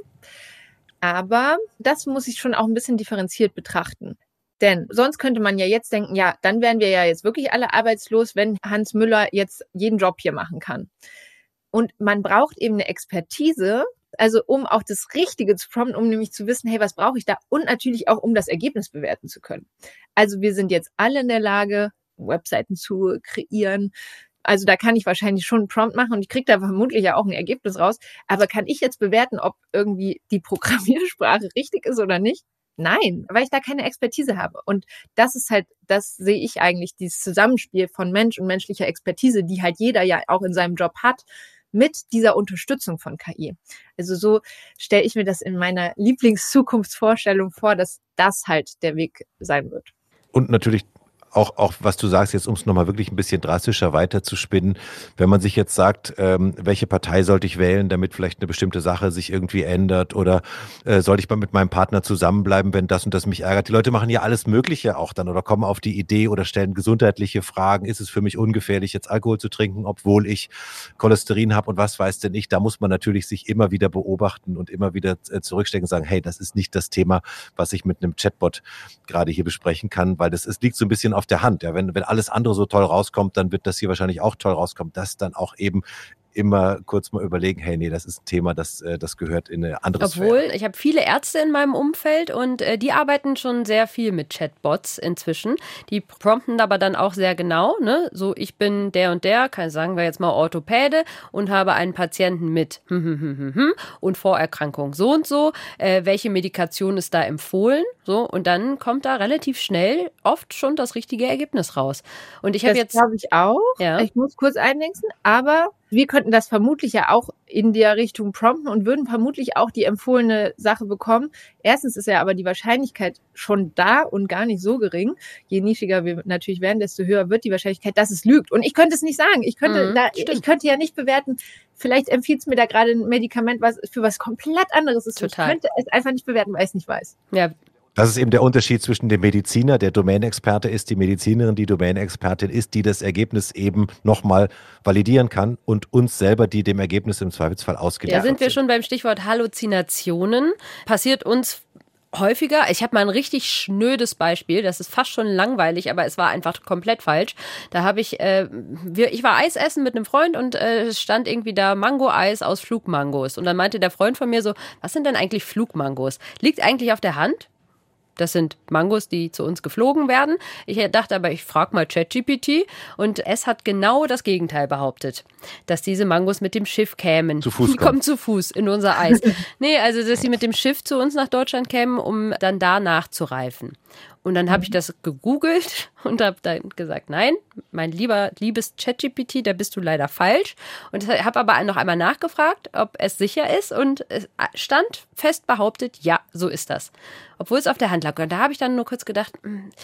Aber das muss ich schon auch ein bisschen differenziert betrachten. Denn sonst könnte man ja jetzt denken, ja, dann wären wir ja jetzt wirklich alle arbeitslos, wenn Hans Müller jetzt jeden Job hier machen kann. Und man braucht eben eine Expertise, also um auch das Richtige zu prompten, um nämlich zu wissen, hey, was brauche ich da? Und natürlich auch, um das Ergebnis bewerten zu können. Also wir sind jetzt alle in der Lage, Webseiten zu kreieren, Also da kann ich wahrscheinlich schon einen Prompt machen und ich kriege da vermutlich ja auch ein Ergebnis raus. Aber kann ich jetzt bewerten, ob irgendwie die Programmiersprache richtig ist oder nicht? Nein, weil ich da keine Expertise habe. Und das ist halt, das sehe ich eigentlich, dieses Zusammenspiel von Mensch und menschlicher Expertise, die halt jeder ja auch in seinem Job hat, mit dieser Unterstützung von K I. Also so stelle ich mir das in meiner Lieblingszukunftsvorstellung vor, dass das halt der Weg sein wird. Und natürlich Auch, auch was du sagst, jetzt um es nochmal wirklich ein bisschen drastischer weiterzuspinnen, wenn man sich jetzt sagt, ähm, welche Partei sollte ich wählen, damit vielleicht eine bestimmte Sache sich irgendwie ändert oder äh, sollte ich mal mit meinem Partner zusammenbleiben, wenn das und das mich ärgert. Die Leute machen ja alles Mögliche auch dann oder kommen auf die Idee oder stellen gesundheitliche Fragen. Ist es für mich ungefährlich, jetzt Alkohol zu trinken, obwohl ich Cholesterin habe und was weiß denn ich? Da muss man natürlich sich immer wieder beobachten und immer wieder äh, zurückstecken und sagen, hey, das ist nicht das Thema, was ich mit einem Chatbot gerade hier besprechen kann, weil das ist, liegt so ein bisschen auf der Hand. Ja, wenn, wenn alles andere so toll rauskommt, dann wird das hier wahrscheinlich auch toll rauskommen. Das dann auch eben immer kurz mal überlegen, hey, nee, das ist ein Thema, das, das gehört in eine andere Obwohl, Sphäre. ich habe viele Ärzte in meinem Umfeld und äh, die arbeiten schon sehr viel mit Chatbots inzwischen. Die prompten aber dann auch sehr genau, ne? So, ich bin der und der, kann, sagen wir jetzt mal Orthopäde und habe einen Patienten mit hm, hm, hm, hm, hm, und Vorerkrankung so und so. Äh, welche Medikation ist da empfohlen? So, und dann kommt da relativ schnell oft schon das richtige Ergebnis raus. Und ich habe jetzt, glaube ich auch. Ja. Ich muss kurz eindenken, aber wir könnten das vermutlich ja auch in der Richtung prompten und würden vermutlich auch die empfohlene Sache bekommen. Erstens ist ja aber die Wahrscheinlichkeit schon da und gar nicht so gering. Je nischiger wir natürlich werden, desto höher wird die Wahrscheinlichkeit, dass es lügt. Und ich könnte es nicht sagen. Ich könnte, Mhm, da, stimmt. ich könnte ja nicht bewerten, vielleicht empfiehlt es mir da gerade ein Medikament, was für was komplett anderes ist. Total. Ich könnte es einfach nicht bewerten, weil ich es nicht weiß. ja, Das ist eben der Unterschied zwischen dem Mediziner, der Domänexperte ist, die Medizinerin, die Domänexpertin ist, die das Ergebnis eben nochmal validieren kann und uns selber, die dem Ergebnis im Zweifelsfall ausgeliefert Da sind wir schon beim Stichwort Halluzinationen. Passiert uns häufiger. Ich habe mal ein richtig schnödes Beispiel. Das ist fast schon langweilig, aber es war einfach komplett falsch. Da habe ich, äh, wir, ich war Eis essen mit einem Freund und äh, es stand irgendwie da Mango-Eis aus Flugmangos. Und dann meinte der Freund von mir so, was sind denn eigentlich Flugmangos? Liegt eigentlich auf der Hand? Das sind Mangos, die zu uns geflogen werden. Ich dachte aber, ich frage mal ChatGPT und es hat genau das Gegenteil behauptet, dass diese Mangos mit dem Schiff kämen. Zu Fuß Die kommen zu Fuß in unser Eis. Nee, also dass sie mit dem Schiff zu uns nach Deutschland kämen, um dann da nachzureifen. Und dann habe ich das gegoogelt und habe dann gesagt, nein, mein lieber, liebes ChatGPT, da bist du leider falsch. Und habe aber noch einmal nachgefragt, ob es sicher ist. Und es stand fest behauptet, ja, so ist das. Obwohl es auf der Hand lag. Und da habe ich dann nur kurz gedacht,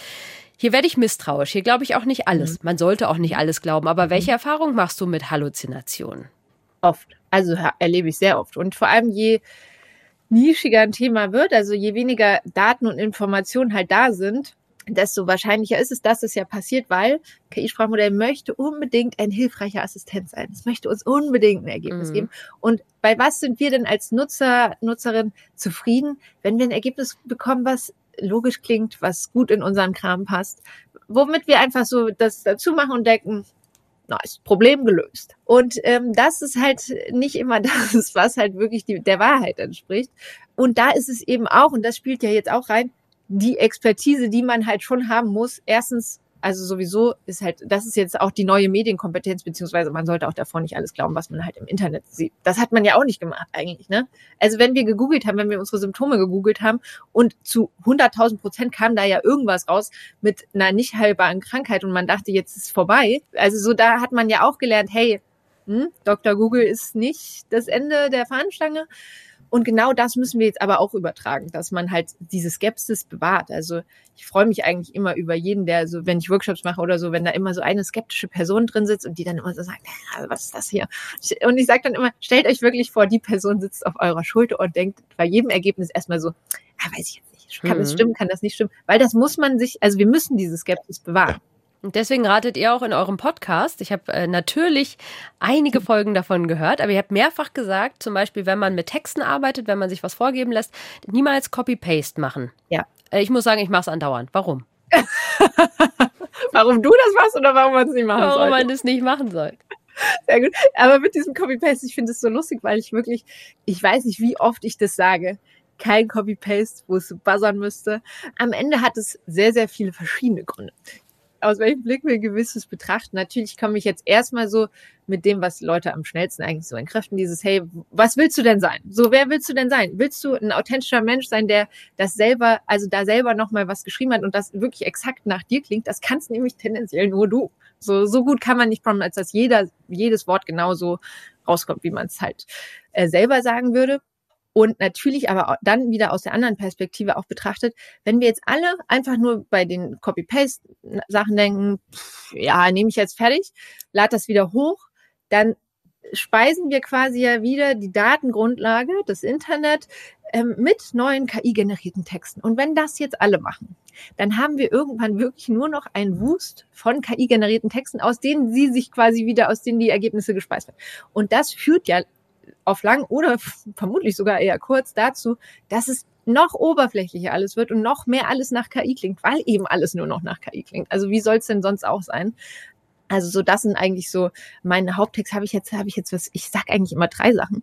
hier werde ich misstrauisch. Hier glaube ich auch nicht alles. Man sollte auch nicht alles glauben. Aber welche Erfahrung machst du mit Halluzinationen? Oft. Also erlebe ich sehr oft. Und vor allem je nischiger ein Thema wird, also je weniger Daten und Informationen halt da sind, desto wahrscheinlicher ist es, dass es ja passiert, weil K I-Sprachmodell möchte unbedingt ein hilfreicher Assistent sein. Es möchte uns unbedingt ein Ergebnis Mhm. geben. Und bei was sind wir denn als Nutzer, Nutzerin zufrieden, wenn wir ein Ergebnis bekommen, was logisch klingt, was gut in unseren Kram passt, womit wir einfach so das dazu machen und denken, nice, Problem gelöst. Und ähm, das ist halt nicht immer das, was halt wirklich die, der Wahrheit entspricht. Und da ist es eben auch, und das spielt ja jetzt auch rein, die Expertise, die man halt schon haben muss. Erstens, also sowieso ist halt, das ist jetzt auch die neue Medienkompetenz, beziehungsweise man sollte auch davor nicht alles glauben, was man halt im Internet sieht. Das hat man ja auch nicht gemacht eigentlich, ne? Also wenn wir gegoogelt haben, wenn wir unsere Symptome gegoogelt haben und zu hunderttausend Prozent kam da ja irgendwas raus mit einer nicht heilbaren Krankheit und man dachte, jetzt ist es vorbei. Also so, da hat man ja auch gelernt, hey, hm, Doktor Google ist nicht das Ende der Fahnenstange. Und genau das müssen wir jetzt aber auch übertragen, dass man halt diese Skepsis bewahrt. Also ich freue mich eigentlich immer über jeden, der so, wenn ich Workshops mache oder so, wenn da immer so eine skeptische Person drin sitzt und die dann immer so sagt, ja, was ist das hier? Und ich sage dann immer, stellt euch wirklich vor, die Person sitzt auf eurer Schulter und denkt bei jedem Ergebnis erstmal so, ah, weiß ich jetzt nicht, kann das Mhm. stimmen, kann das nicht stimmen? Weil das muss man sich, also wir müssen diese Skepsis bewahren. Und deswegen ratet ihr auch in eurem Podcast, ich habe äh, natürlich einige Folgen davon gehört, aber ihr habt mehrfach gesagt, zum Beispiel, wenn man mit Texten arbeitet, wenn man sich was vorgeben lässt, niemals Copy-Paste machen. Ja. Äh, ich muss sagen, ich mache es andauernd. Warum? Warum du das machst oder warum man es nicht machen Warum sollte? man das nicht machen soll. Sehr gut. Aber mit diesem Copy-Paste, ich finde es so lustig, weil ich wirklich, ich weiß nicht, wie oft ich das sage. Kein Copy-Paste, wo es buzzern müsste. Am Ende hat es sehr, sehr viele verschiedene Gründe. aus welchem Blickwinkel willst du es betrachten? Natürlich komme ich jetzt erstmal so mit dem, was Leute am schnellsten eigentlich so entkräften, dieses, hey, was willst du denn sein? So, wer willst du denn sein? Willst du ein authentischer Mensch sein, der das selber, also da selber nochmal was geschrieben hat und das wirklich exakt nach dir klingt? Das kannst nämlich tendenziell nur du. So, so gut kann man nicht prompten, als dass jeder, jedes Wort genauso rauskommt, wie man es halt äh, selber sagen würde. Und natürlich aber auch dann wieder aus der anderen Perspektive auch betrachtet, wenn wir jetzt alle einfach nur bei den Copy-Paste-Sachen denken, pff, ja, nehme ich jetzt fertig, lade das wieder hoch, dann speisen wir quasi ja wieder die Datengrundlage, das Internet, ähm, mit neuen K I-generierten Texten. Und wenn das jetzt alle machen, dann haben wir irgendwann wirklich nur noch einen Wust von K I-generierten Texten, aus denen sie sich quasi wieder, aus denen die Ergebnisse gespeist werden. Und das führt ja auf lang oder f- vermutlich sogar eher kurz dazu, dass es noch oberflächlicher alles wird und noch mehr alles nach K I klingt, weil eben alles nur noch nach K I klingt. Also wie soll es denn sonst auch sein? Also so, das sind eigentlich so meine Haupttext. Habe ich jetzt, habe ich jetzt was? Ich sag eigentlich immer drei Sachen,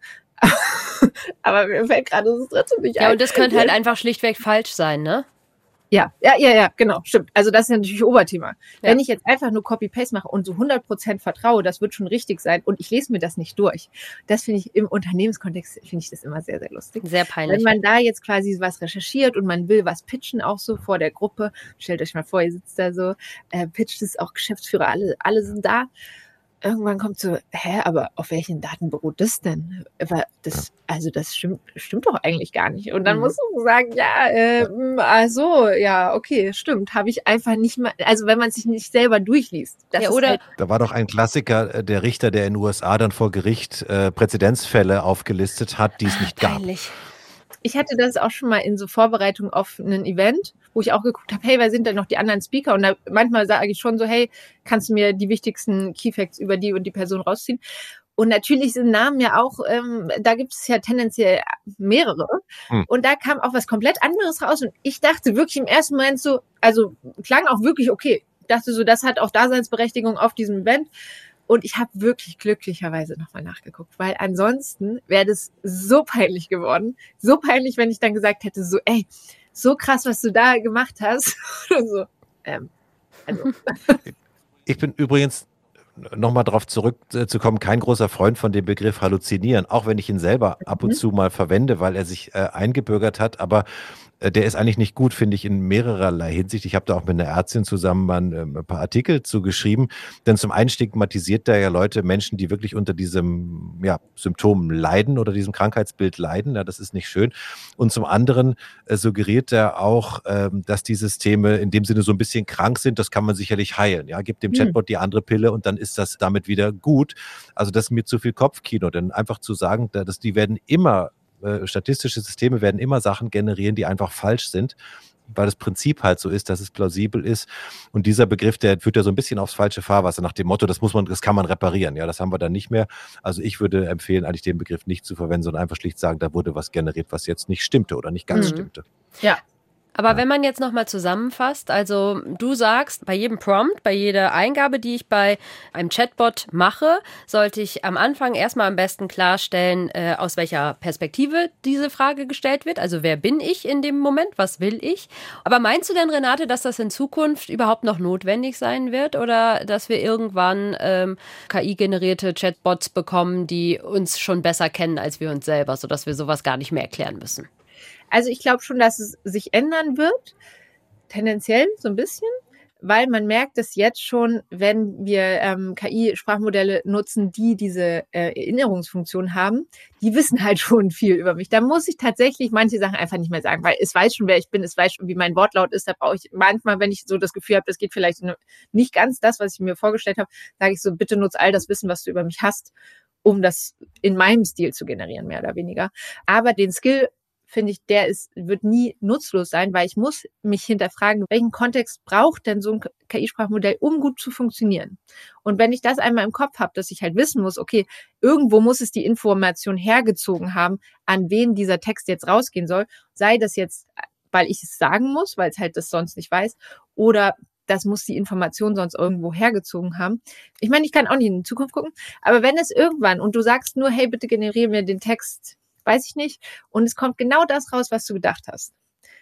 aber mir fällt gerade das dritte nicht ein. Ja, und das könnte halt einfach schlichtweg falsch sein, ne? Ja, ja, ja, ja, genau, stimmt. Also das ist ja natürlich Oberthema. Ja. Wenn ich jetzt einfach nur Copy-Paste mache und so hundert Prozent vertraue, das wird schon richtig sein und ich lese mir das nicht durch. Das finde ich im Unternehmenskontext, finde ich das immer sehr, sehr lustig. Sehr peinlich. Wenn man da jetzt quasi was recherchiert und man will was pitchen, auch so vor der Gruppe, stellt euch mal vor, ihr sitzt da so, äh, pitcht es auch Geschäftsführer, alle, alle sind da. Irgendwann kommt so, hä, aber auf welchen Daten beruht das denn? Aber das, also das stimmt, stimmt doch eigentlich gar nicht. Und dann Mhm. musst du sagen, ja, äh, also, ja, okay, stimmt, habe ich einfach nicht mal, also wenn man sich nicht selber durchliest. Das Ja, ist oder halt, Da war doch ein Klassiker, äh, der Richter, der in den U S A dann vor Gericht äh, Präzedenzfälle aufgelistet hat, die es nicht gab. peinlich. ich hatte das auch schon mal in so Vorbereitung auf ein Event, wo ich auch geguckt habe, hey, wer sind denn noch die anderen Speaker? Und da manchmal sage ich schon so, hey, kannst du mir die wichtigsten Keyfacts über die und die Person rausziehen? Und natürlich sind Namen ja auch, ähm, da gibt es ja tendenziell mehrere. Hm. Und da kam auch was komplett anderes raus. Und ich dachte wirklich im ersten Moment so, also klang auch wirklich okay. Ich dachte so, das hat auch Daseinsberechtigung auf diesem Event. Und ich habe wirklich glücklicherweise nochmal nachgeguckt, weil ansonsten wäre das so peinlich geworden. So peinlich, wenn ich dann gesagt hätte, so, ey, so krass, was du da gemacht hast. Oder so. Ähm, also. Ich bin übrigens, nochmal darauf zurückzukommen, kein großer Freund von dem Begriff Halluzinieren, auch wenn ich ihn selber ab und Mhm. zu mal verwende, weil er sich äh, eingebürgert hat, aber äh, der ist eigentlich nicht gut, finde ich, in mehrererlei Hinsicht. Ich habe da auch mit einer Ärztin zusammen mal ein, ähm, ein paar Artikel zugeschrieben, denn zum einen stigmatisiert er ja Leute, Menschen, die wirklich unter diesem ja, Symptom leiden oder diesem Krankheitsbild leiden, ja, das ist nicht schön. Und zum anderen äh, suggeriert er auch, ähm, dass die Systeme in dem Sinne so ein bisschen krank sind, das kann man sicherlich heilen. Ja, gibt dem Mhm. Chatbot die andere Pille und dann ist das damit wieder gut. Also das ist mir zu viel Kopfkino, denn einfach zu sagen, da- dass die werden immer, äh, statistische Systeme werden immer Sachen generieren, die einfach falsch sind, weil das Prinzip halt so ist, dass es plausibel ist. Und dieser Begriff, der führt ja so ein bisschen aufs falsche Fahrwasser, nach dem Motto, das muss man, das kann man reparieren. Ja, das haben wir dann nicht mehr. Also ich würde empfehlen, eigentlich den Begriff nicht zu verwenden, sondern einfach schlicht sagen, da wurde was generiert, was jetzt nicht stimmte oder nicht ganz Mhm. stimmte. Ja. Aber wenn man jetzt nochmal zusammenfasst, also du sagst, bei jedem Prompt, bei jeder Eingabe, die ich bei einem Chatbot mache, sollte ich am Anfang erstmal am besten klarstellen, äh, aus welcher Perspektive diese Frage gestellt wird. Also wer bin ich in dem Moment, was will ich? Aber meinst du denn, Renate, dass das in Zukunft überhaupt noch notwendig sein wird oder dass wir irgendwann ähm, K I-generierte Chatbots bekommen, die uns schon besser kennen als wir uns selber, sodass wir sowas gar nicht mehr erklären müssen? Also ich glaube schon, dass es sich ändern wird, tendenziell so ein bisschen, weil man merkt es jetzt schon, wenn wir ähm, K I-Sprachmodelle nutzen, die diese äh, Erinnerungsfunktion haben, die wissen halt schon viel über mich. Da muss ich tatsächlich manche Sachen einfach nicht mehr sagen, weil es weiß schon, wer ich bin, es weiß schon, wie mein Wortlaut ist. Da brauche ich manchmal, wenn ich so das Gefühl habe, das geht vielleicht nicht ganz das, was ich mir vorgestellt habe, sage ich so, bitte nutz all das Wissen, was du über mich hast, um das in meinem Stil zu generieren, mehr oder weniger. Aber den Skill, finde ich, der ist, wird nie nutzlos sein, weil ich muss mich hinterfragen, welchen Kontext braucht denn so ein K I-Sprachmodell, um gut zu funktionieren? Und wenn ich das einmal im Kopf habe, dass ich halt wissen muss, okay, irgendwo muss es die Information hergezogen haben, an wen dieser Text jetzt rausgehen soll, sei das jetzt, weil ich es sagen muss, weil es halt das sonst nicht weiß, oder das muss die Information sonst irgendwo hergezogen haben. Ich meine, ich kann auch nicht in die Zukunft gucken, aber wenn es irgendwann, und du sagst nur, hey, bitte generiere mir den Text, weiß ich nicht, und es kommt genau das raus, was du gedacht hast,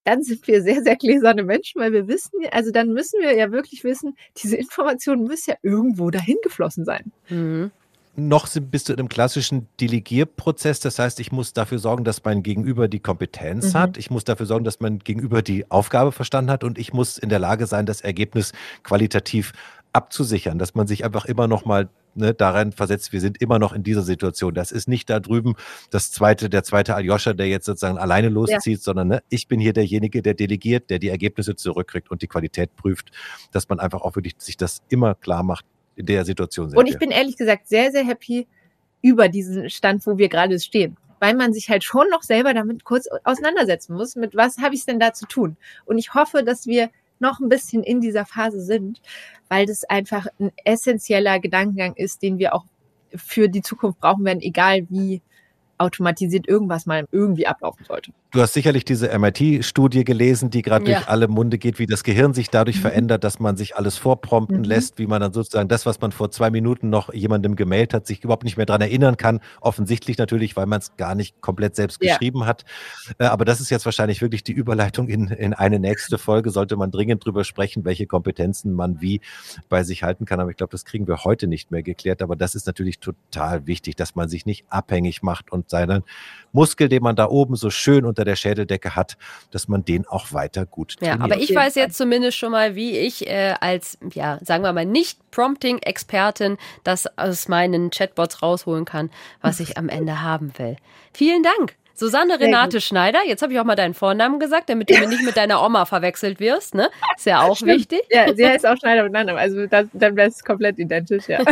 dann sind wir sehr, sehr gläserne Menschen, weil wir wissen, also dann müssen wir ja wirklich wissen, diese Information muss ja irgendwo dahin geflossen sein. Mhm. Noch bist du in einem klassischen Delegierprozess. Das heißt, ich muss dafür sorgen, dass mein Gegenüber die Kompetenz mhm. hat. Ich muss dafür sorgen, dass mein Gegenüber die Aufgabe verstanden hat. Und ich muss in der Lage sein, das Ergebnis qualitativ abzusichern, dass man sich einfach immer noch mal ne, daran versetzt, wir sind immer noch in dieser Situation. Das ist nicht da drüben das zweite, der zweite Aljoscha, der jetzt sozusagen alleine loszieht, ja. sondern ne, ich bin hier derjenige, der delegiert, der die Ergebnisse zurückkriegt und die Qualität prüft, dass man einfach auch wirklich sich das immer klar macht. In der Situation sind Und ich wir. bin ehrlich gesagt sehr, sehr happy über diesen Stand, wo wir gerade stehen. Weil man sich halt schon noch selber damit kurz auseinandersetzen muss, mit was habe ich denn da zu tun. Und ich hoffe, dass wir noch ein bisschen in dieser Phase sind, weil das einfach ein essentieller Gedankengang ist, den wir auch für die Zukunft brauchen werden, egal wie automatisiert irgendwas mal irgendwie ablaufen sollte. Du hast sicherlich diese M I T-Studie gelesen, die gerade ja. durch alle Munde geht, wie das Gehirn sich dadurch mhm. verändert, dass man sich alles vorprompten mhm. lässt, wie man dann sozusagen das, was man vor zwei Minuten noch jemandem gemailt hat, sich überhaupt nicht mehr dran erinnern kann. Offensichtlich natürlich, weil man es gar nicht komplett selbst ja. geschrieben hat. Aber das ist jetzt wahrscheinlich wirklich die Überleitung in, in eine nächste Folge. Sollte man dringend drüber sprechen, welche Kompetenzen man wie bei sich halten kann. Aber ich glaube, das kriegen wir heute nicht mehr geklärt. Aber das ist natürlich total wichtig, dass man sich nicht abhängig macht und seinen Muskel, den man da oben so schön unter der Schädeldecke hat, dass man den auch weiter gut trainiert. Ja, aber ich weiß jetzt zumindest schon mal, wie ich äh, als, ja, sagen wir mal, Nicht-Prompting-Expertin das aus meinen Chatbots rausholen kann, was ich am Ende haben will. Vielen Dank. Susanne Renate Schneider, jetzt habe ich auch mal deinen Vornamen gesagt, damit du nicht mit deiner Oma verwechselt wirst, ne? Ist ja auch Stimmt. wichtig. Ja, sie heißt auch Schneider mit Nachnamen, also das, dann wäre es komplett identisch, ja.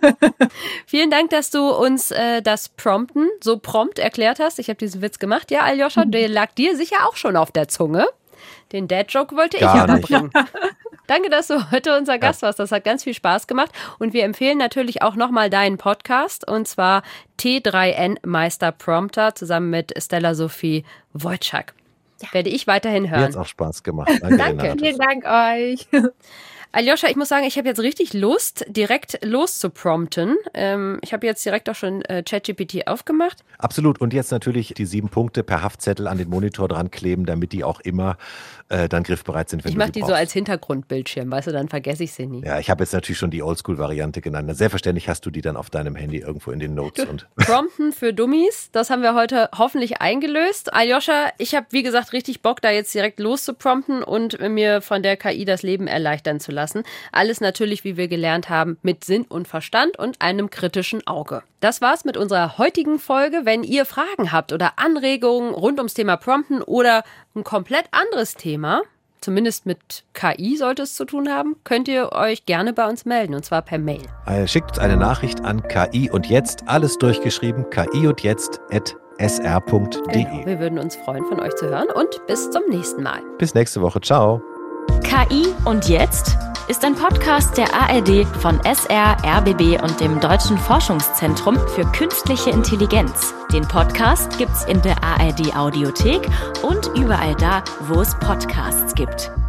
Vielen Dank, dass du uns äh, das Prompten so prompt erklärt hast. Ich habe diesen Witz gemacht. Ja, Aljoscha, mhm. der lag dir sicher auch schon auf der Zunge. Den Dad-Joke wollte Gar ich aber nicht. bringen. Danke, dass du heute unser Gast warst. Das hat ganz viel Spaß gemacht. Und wir empfehlen natürlich auch nochmal deinen Podcast, und zwar T drei N Meister Prompter zusammen mit Stella Sophie Wojcik. Ja. Werde ich weiterhin hören. Mir hat auch Spaß gemacht. Danke, Danke. Vielen Dank euch. Aljoscha, ich muss sagen, ich habe jetzt richtig Lust, direkt loszuprompten. Ähm, ich habe jetzt direkt auch schon äh, ChatGPT aufgemacht. Absolut. Und jetzt natürlich die sieben Punkte per Haftzettel an den Monitor dran kleben, damit die auch immer äh, dann griffbereit sind, wenn ich du mach sie die brauchst. so als Hintergrundbildschirm, weißt du, dann vergesse ich sie nie. Ja, ich habe jetzt natürlich schon die Oldschool-Variante genannt. Selbstverständlich hast du die dann auf deinem Handy irgendwo in den Notes. Und Prompten für Dummies, das haben wir heute hoffentlich eingelöst. Aljoscha, ich habe, wie gesagt, richtig Bock, da jetzt direkt loszuprompten und mir von der K I das Leben erleichtern zu lassen. Alles natürlich, wie wir gelernt haben, mit Sinn und Verstand und einem kritischen Auge. Das war's mit unserer heutigen Folge. Wenn ihr Fragen habt oder Anregungen rund ums Thema Prompten oder ein komplett anderes Thema, zumindest mit K I sollte es zu tun haben, könnt ihr euch gerne bei uns melden, und zwar per Mail. Schickt uns eine Nachricht an K I und jetzt, alles durchgeschrieben, K I und jetzt at s r punkt d e. Genau, wir würden uns freuen, von euch zu hören, und bis zum nächsten Mal. Bis nächste Woche. Ciao. K I und jetzt ist ein Podcast der A R D von S R, R B B und dem Deutschen Forschungszentrum für Künstliche Intelligenz. Den Podcast gibt's in der A R D Audiothek und überall da, wo es Podcasts gibt.